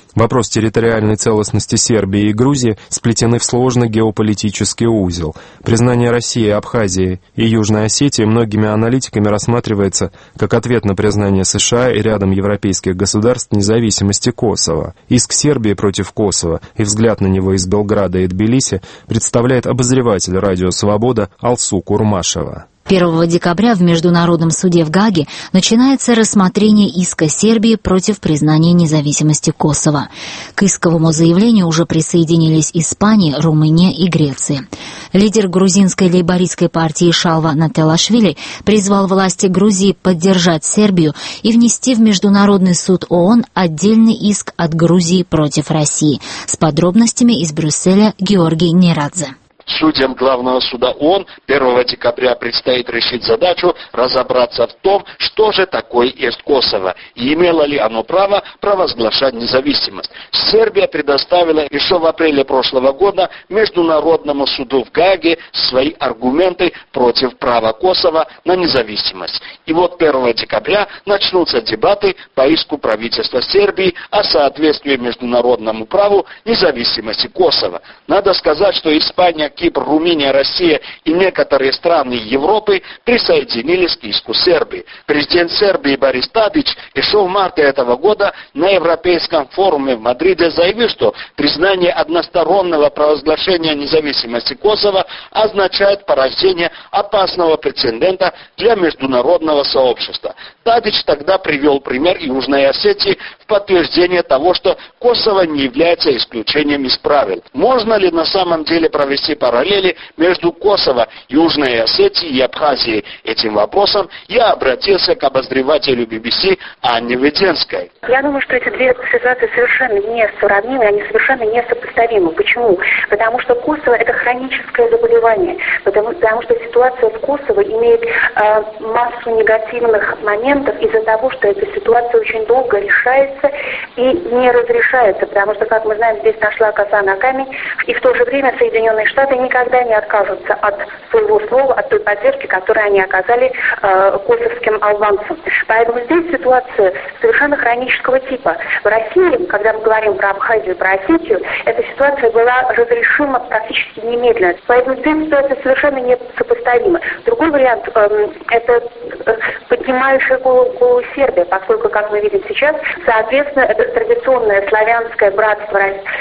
Вопрос территориальной целостности Сербии и Грузии сплетены в сложный геополитический узел. Признание России, Абхазии и Южной Осетии многими аналитиками рассматривается как ответ на признание США и рядом европейских государств независимости Косово. Иск Сербии против Косово и взгляд на него из Белграда и Тбилиси представляет обозреватель «Радио Свобода» Алсу Курмашева. первого декабря в Международном суде в Гааге начинается рассмотрение иска Сербии против признания независимости Косово. К исковому заявлению уже присоединились Испания, Румыния и Греция. Лидер грузинской лейбористской партии Шалва Нателашвили призвал власти Грузии поддержать Сербию и внести в Международный суд ООН отдельный иск от Грузии против России. С подробностями из Брюсселя Георгий Нерадзе. Судьям Главного суда ООН первого декабря предстоит решить задачу разобраться в том, что же такое есть Косово и имело ли оно право провозглашать независимость. Сербия предоставила еще в апреле прошлого года Международному суду в Гааге свои аргументы против права Косово на независимость. И вот первого декабря начнутся дебаты по иску правительства Сербии о соответствии международному праву независимости Косово. Надо сказать, что Испания, Кипр, Румыния, Россия и некоторые страны Европы присоединились к иску Сербии. Президент Сербии Борис Тадич еще в марте этого года на Европейском форуме в Мадриде заявил, что признание одностороннего провозглашения независимости Косово означает порождение опасного прецедента для международного сообщества. Тадич тогда привел пример Южной Осетии в подтверждение того, что Косово не является исключением из правил. Можно ли на самом деле провести параллели между Косово, Южной Осетией и Абхазией? Этим вопросом я обратился к обозревателю би би си Анне Веденской. Я думаю, что эти две ситуации совершенно несравнимы, они совершенно несопоставимы. Почему? Потому что Косово – это хроническое заболевание, потому, потому что ситуация в Косово имеет э, массу негативных моментов из-за того, что эта ситуация очень долго решается и не разрешается, потому что, как мы знаем, здесь нашла коса на камень, и в то же время Соединенные Штаты никогда не откажутся от своего слова, от той поддержки, которую они оказали э, косовским албанцам. Поэтому здесь ситуация совершенно хронического типа. В России, когда мы говорим про Абхазию, про Осетию, эта ситуация была разрешима практически немедленно. Поэтому здесь ситуация совершенно несопоставима. Другой вариант э, – это э, поднимающая голову, голову Сербия, поскольку, как мы видим сейчас, соответственно, это традиционное славянское братство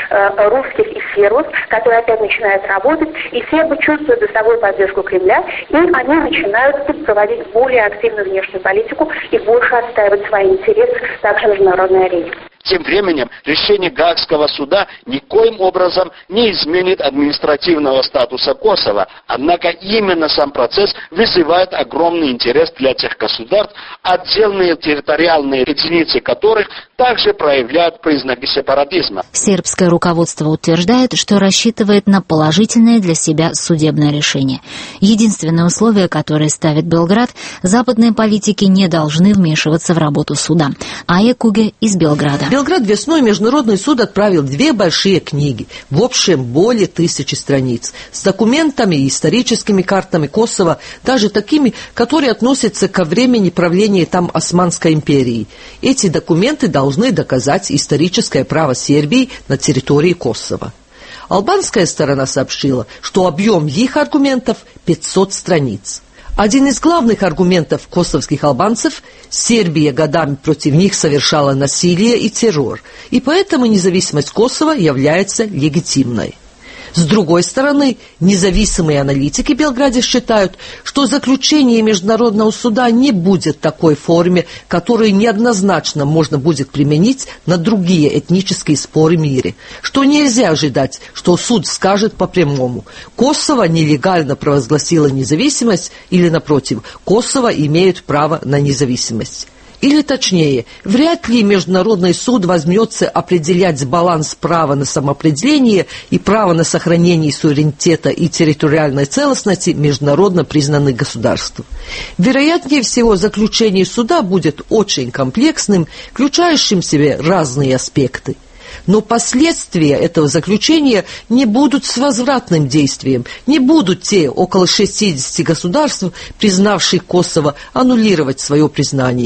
э, русских и сербов, которое опять начинает работать, и сербы чувствуют за собой поддержку Кремля, и они начинают проводить более активную внешнюю политику и больше отстаивать свои интересы также на международной арене. Тем временем решение Гаагского суда никоим образом не изменит административного статуса Косово, однако именно сам процесс вызывает огромный интерес для тех государств, отдельные территориальные единицы которых также проявляют признаки сепаратизма. Сербское руководство утверждает, что рассчитывает на положительное для себя судебное решение. Единственное условие, которое ставит Белград, западные политики не должны вмешиваться в работу суда. Ая Куге из Белграда. Белград весной Международный суд отправил две большие книги, в общем более тысячи страниц, с документами и историческими картами Косово, даже такими, которые относятся ко времени правления там Османской империи. Эти документы должны доказать историческое право Сербии на территории Косово. Албанская сторона сообщила, что объем их аргументов пятьсот страниц. Один из главных аргументов косовских албанцев – Сербия годами против них совершала насилие и террор, и поэтому независимость Косово является легитимной. С другой стороны, независимые аналитики в Белграде считают, что заключение Международного суда не будет в такой форме, которую неоднозначно можно будет применить на другие этнические споры в мире, что нельзя ожидать, что суд скажет по-прямому: Косово нелегально провозгласило независимость или, напротив, Косово имеет право на независимость. Или точнее, вряд ли Международный суд возьмется определять баланс права на самоопределение и права на сохранение суверенитета и территориальной целостности международно признанных государств. Вероятнее всего, заключение суда будет очень комплексным, включающим в себе разные аспекты. Но последствия этого заключения не будут с возвратным действием, не будут те около шестидесяти государств, признавших Косово, аннулировать свое признание.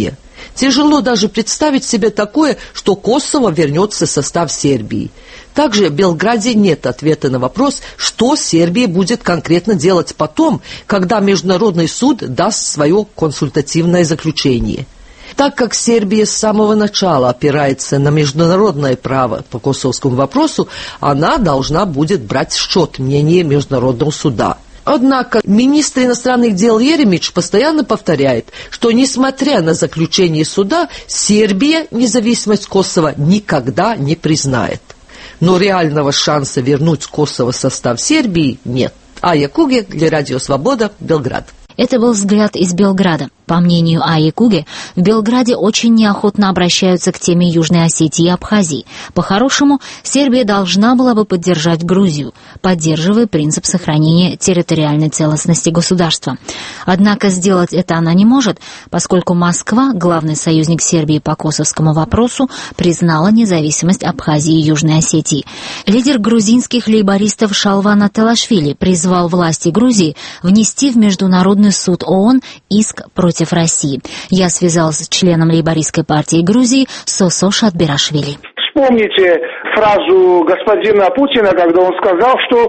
Тяжело даже представить себе такое, что Косово вернется в состав Сербии. Также в Белграде нет ответа на вопрос, что Сербия будет конкретно делать потом, когда Международный суд даст свое консультативное заключение. Так как Сербия с самого начала опирается на международное право по косовскому вопросу, она должна будет брать в счет мнение Международного суда. Однако министр иностранных дел Еремич постоянно повторяет, что несмотря на заключение суда, Сербия независимость Косово никогда не признает. Но реального шанса вернуть Косово в состав Сербии нет. Ая Куге для Радио Свобода, Белград. Это был взгляд из Белграда. По мнению Аи Куге, в Белграде очень неохотно обращаются к теме Южной Осетии и Абхазии. По-хорошему, Сербия должна была бы поддержать Грузию, поддерживая принцип сохранения территориальной целостности государства. Однако сделать это она не может, поскольку Москва, главный союзник Сербии по косовскому вопросу, признала независимость Абхазии и Южной Осетии. Лидер грузинских лейбористов Шалван Ателашвили призвал власти Грузии внести в Международный суд ООН иск против против России. Я связался с членом лейбористской партии Грузии Сосо Шатберашвили. Вспомните фразу господина Путина, когда он сказал, что,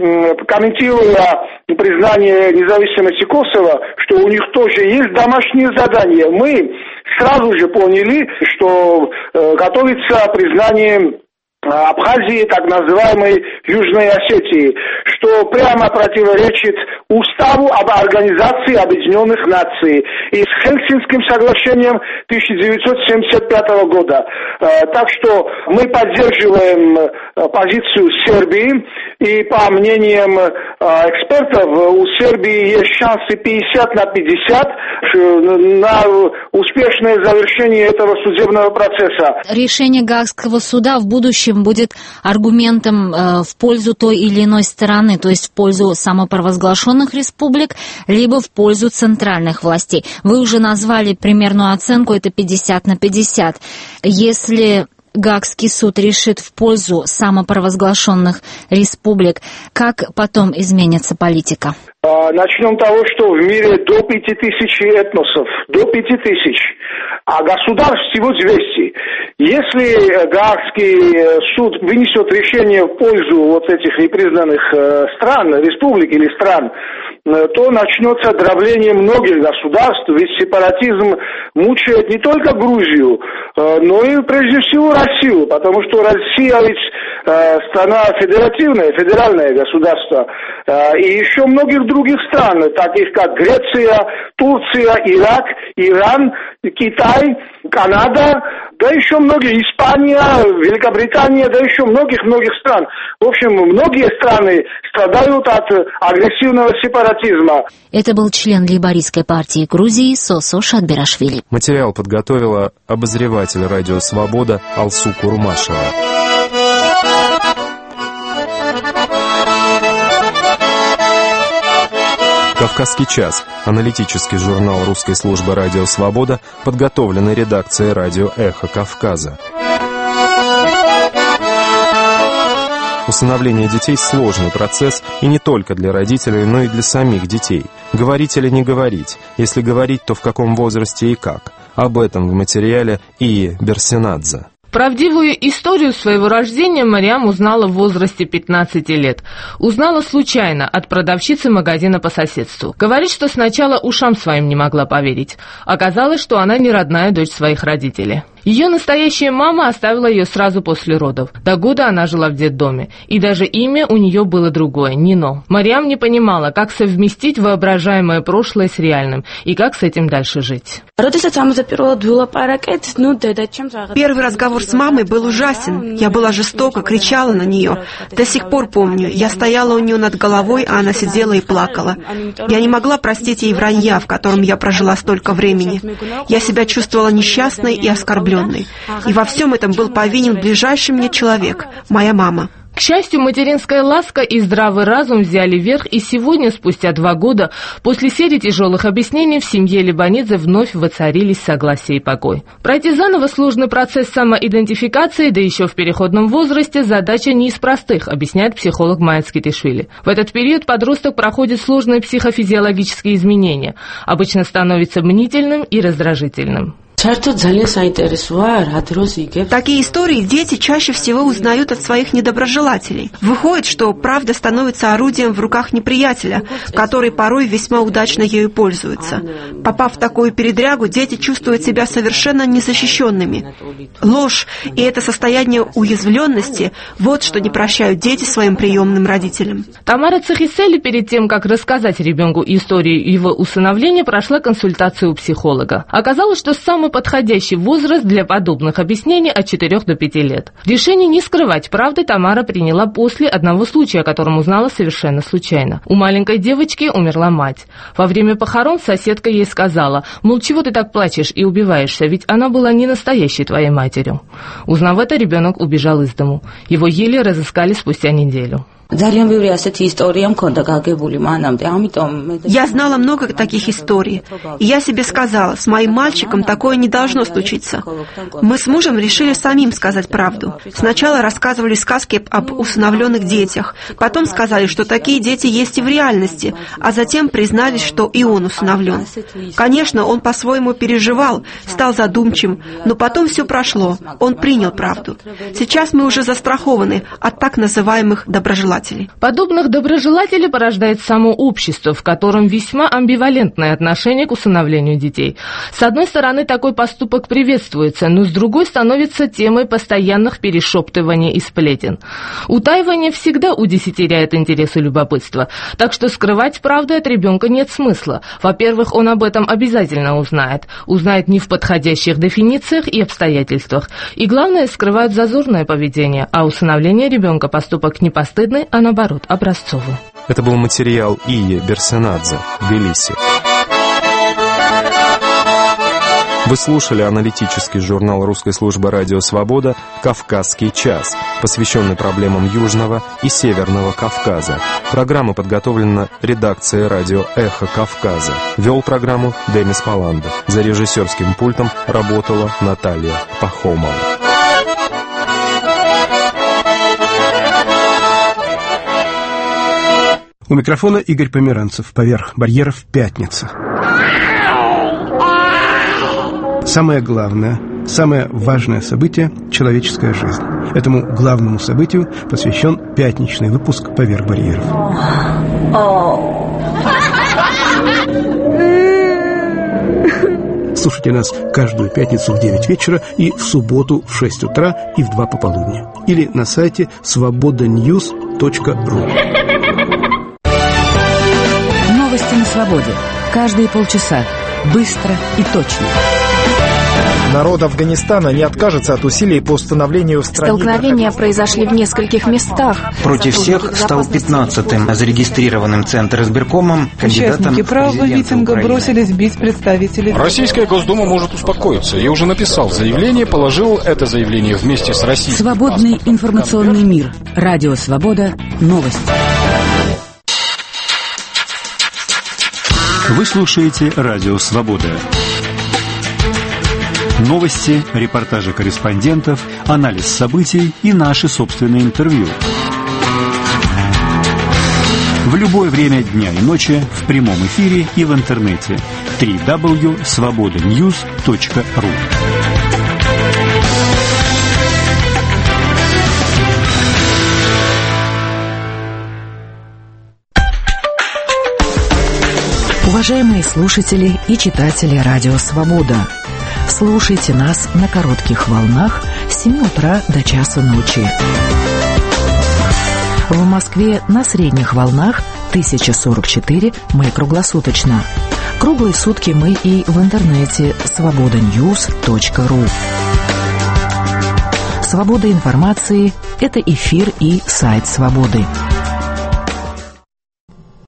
комментируя признание независимости Косово, что у них тоже есть домашнее задание. Мы сразу же поняли, что э, готовится признание Абхазии, так называемой Южной Осетии, что прямо противоречит Уставу об Организации Объединенных Наций и с Хельсинским соглашением тысяча девятьсот семьдесят пятого года. Так что мы поддерживаем позицию Сербии, и по мнениям экспертов, у Сербии есть шансы пятьдесят на пятьдесят на успешное завершение этого судебного процесса. Решение Гаагского суда в будущем будет аргументом э, в пользу той или иной стороны, то есть в пользу самопровозглашенных республик, либо в пользу центральных властей. Вы уже назвали примерную оценку, это пятьдесят на пятьдесят. Если Гаагский суд решит в пользу самопровозглашенных республик, как потом изменится политика? Начнем с того, что в мире до пяти тысяч этносов, до пяти тысяч, а государств всего двести. Если Гаагский суд вынесет решение в пользу вот этих непризнанных стран, республик или стран, то начнется дробление многих государств, ведь сепаратизм мучает не только Грузию, но и прежде всего Россию, потому что Россия ведь страна федеративная, федеральное государство, и еще многих других стран, таких как Греция, Турция, Ирак, Иран, Китай, Канада, да еще многие, Испания, Великобритания, да еще многих-многих стран. В общем, многие страны страдают от агрессивного сепаратизма. Это был член лейбористской партии Грузии Сосо Шатберашвили. Материал подготовила обозреватель «Радио Свобода» Алсу Курмашева. «Кавказский час» — аналитический журнал русской службы «Радио Свобода», подготовленный редакцией «Радио Эхо Кавказа». Усыновление детей — сложный процесс, и не только для родителей, но и для самих детей. Говорить или не говорить? Если говорить, то в каком возрасте и как? Об этом в материале Ии Берсинадзе. Правдивую историю своего рождения Мариам узнала в возрасте пятнадцати лет. Узнала случайно от продавщицы магазина по соседству. Говорит, что сначала ушам своим не могла поверить. Оказалось, что она не родная дочь своих родителей. Ее настоящая мама оставила ее сразу после родов. До года она жила в детдоме. И даже имя у нее было другое – Нино. Мариам не понимала, как совместить воображаемое прошлое с реальным и как с этим дальше жить. Первый разговор с мамой был ужасен. Я была жестока, кричала на нее. До сих пор помню. Я стояла у нее над головой, а она сидела и плакала. Я не могла простить ей вранья, в котором я прожила столько времени. Я себя чувствовала несчастной и оскорбленной. И во всем этом был повинен ближайший мне человек, моя мама. К счастью, материнская ласка и здравый разум взяли верх, и сегодня, спустя два года, после серии тяжелых объяснений, в семье Либанидзе вновь воцарились согласие и покой. Пройти заново сложный процесс самоидентификации, да еще в переходном возрасте, задача не из простых, объясняет психолог Маец Китишвили. В этот период подросток проходит сложные психофизиологические изменения, обычно становится мнительным и раздражительным. Такие истории дети чаще всего узнают от своих недоброжелателей. Выходит, что правда становится орудием в руках неприятеля, который порой весьма удачно ею пользуется. Попав в такую передрягу, дети чувствуют себя совершенно незащищенными. Ложь и это состояние уязвленности – вот что не прощают дети своим приемным родителям. Тамара Цехисели перед тем, как рассказать ребенку историю его усыновления, прошла консультацию у психолога. Оказалось, что самый подходящий возраст для подобных объяснений от четырёх до пяти лет. Решение не скрывать правды Тамара приняла после одного случая, о котором узнала совершенно случайно. У маленькой девочки умерла мать. Во время похорон соседка ей сказала, мол, чего ты так плачешь и убиваешься, ведь она была не настоящей твоей матерью. Узнав это, ребенок убежал из дому. Его еле разыскали спустя неделю. Я знала много таких историй, и я себе сказала, с моим мальчиком такое не должно случиться. Мы с мужем решили самим сказать правду. Сначала рассказывали сказки об усыновленных детях, потом сказали, что такие дети есть и в реальности, а затем признались, что и он усыновлен. Конечно, он по-своему переживал, стал задумчивым, но потом все прошло, он принял правду. Сейчас мы уже застрахованы от так называемых доброжелателей. Подобных доброжелателей порождает само общество, в котором весьма амбивалентное отношение к усыновлению детей. С одной стороны, такой поступок приветствуется, но с другой становится темой постоянных перешептываний и сплетен. Утаивание всегда удесятеряет интерес и любопытство, так что скрывать правду от ребенка нет смысла. Во-первых, он об этом обязательно узнает. Узнает не в подходящих дефинициях и обстоятельствах. И главное, скрывают зазорное поведение, а усыновление ребенка поступок не постыдный, а наоборот, образцовый. Это был материал Ии Берсенадзе, Тбилиси. Вы слушали аналитический журнал русской службы «Радио Свобода» «Кавказский час», посвященный проблемам Южного и Северного Кавказа. Программа подготовлена редакцией радио «Эхо Кавказа». Вел программу Демис Паланда. За режиссерским пультом работала Наталья Пахомова. У микрофона Игорь Померанцев. Поверх барьеров пятница. Самое главное, самое важное событие – человеческая жизнь. Этому главному событию посвящен пятничный выпуск «Поверх барьеров». Слушайте нас каждую пятницу в девять вечера и в субботу в шесть утра и в два пополудни. Или на сайте свобода ньюс точка ру. Новости на свободе. Каждые полчаса. Быстро и точно. Народ Афганистана не откажется от усилий по установлению в стране... Столкновения произошли в нескольких местах. Против всех стал пятнадцатым зарегистрированным Центр избиркомом кандидатом Участники правого митинга бросились бить представителей... Российская Госдума может успокоиться. Я уже написал заявление, положил это заявление вместе с Россией. Свободный информационный мир. Радио Свобода. Новости. Вы слушаете «Радио Свобода». Новости, репортажи корреспондентов, анализ событий и наши собственные интервью. В любое время дня и ночи, в прямом эфире и в интернете. дабл ю дабл ю дабл ю точка свобода ньюс точка ру. Уважаемые слушатели и читатели «Радио Свобода», слушайте нас на коротких волнах с семи утра до часа ночи. В Москве на средних волнах тысяча сорок четыре мы круглосуточно. Круглые сутки мы и в интернете свобода ньюс точка ру. Свобода информации – это эфир и сайт «Свободы».